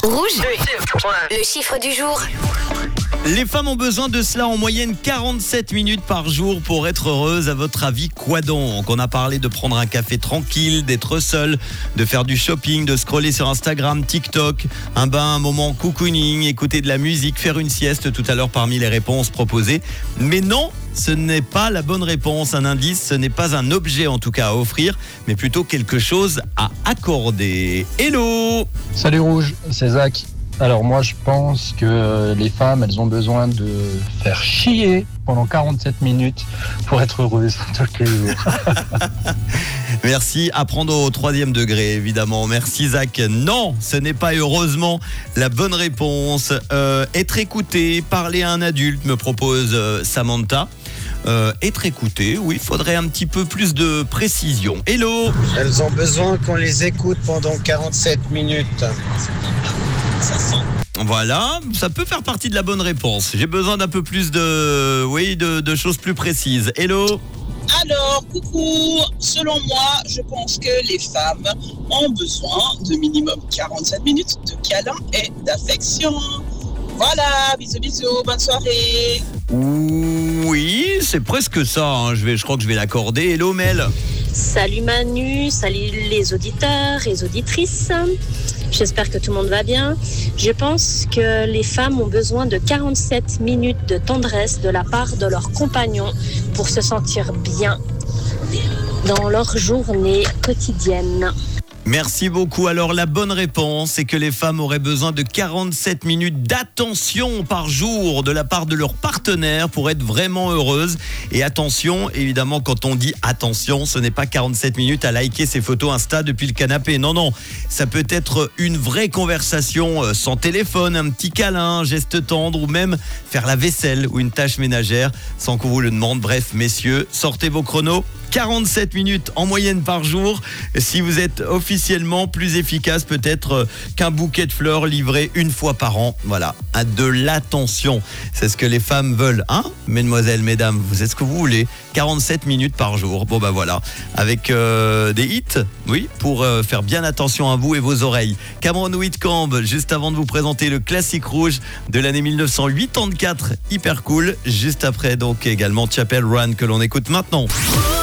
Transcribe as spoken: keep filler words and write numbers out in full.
Rouge, le chiffre du jour. Les femmes ont besoin de cela en moyenne quarante-sept minutes par jour pour être heureuses. À votre avis, quoi donc? On a parlé de prendre un café tranquille, d'être seule, de faire du shopping, de scroller sur Instagram, TikTok, un bain, un moment cocooning, écouter de la musique, faire une sieste tout à l'heure parmi les réponses proposées. Mais non, ce n'est pas la bonne réponse. Un indice, ce n'est pas un objet en tout cas à offrir, mais plutôt quelque chose à accorder. Hello! Salut Rouge, c'est Zach. Alors moi je pense que les femmes, elles ont besoin de faire chier pendant quarante-sept minutes pour être heureuses tous les jours. Merci, apprendre au troisième degré évidemment. Merci Zach. Non, ce n'est pas heureusement la bonne réponse. Euh, être écouté, parler à un adulte, me propose euh, Samantha. Euh, être écouté, oui, il faudrait un petit peu plus de précision. Hello! Elles ont besoin qu'on les écoute pendant quarante-sept minutes. Voilà, ça peut faire partie de la bonne réponse. J'ai besoin d'un peu plus de, oui, de, de choses plus précises. Hello. Alors, coucou, selon moi, je pense que les femmes ont besoin de minimum quarante-sept minutes de câlin et d'affection. Voilà, bisous, bisous, bonne soirée. Oui, c'est presque ça, hein. je, vais, je crois que je vais l'accorder. Hello Mel. Salut Manu, salut les auditeurs et auditrices. J'espère que tout le monde va bien. Je pense que les femmes ont besoin de quarante-sept minutes de tendresse de la part de leurs compagnons pour se sentir bien dans leur journée quotidienne. Merci beaucoup. Alors la bonne réponse, c'est que les femmes auraient besoin de quarante-sept minutes d'attention par jour de la part de leur partenaire pour être vraiment heureuses. Et attention, évidemment, quand on dit attention, ce n'est pas quarante-sept minutes à liker ses photos Insta depuis le canapé. Non, non, ça peut être une vraie conversation sans téléphone, un petit câlin, un geste tendre ou même faire la vaisselle ou une tâche ménagère sans qu'on vous le demande. Bref, messieurs, sortez vos chronos. quarante-sept minutes en moyenne par jour. Si vous êtes officiellement plus efficace, peut-être qu'un bouquet de fleurs livré une fois par an. Voilà, de l'attention. C'est ce que les femmes veulent, hein, mesdemoiselles, mesdames. Vous êtes ce que vous voulez. quarante-sept minutes par jour. Bon bah voilà, avec euh, des hits, oui, pour euh, faire bien attention à vous et vos oreilles. Cameron Whitcomb, juste avant de vous présenter le classique rouge de l'année dix-neuf cent quatre-vingt-quatorze, hyper cool. Juste après, donc également Chapel Run que l'on écoute maintenant.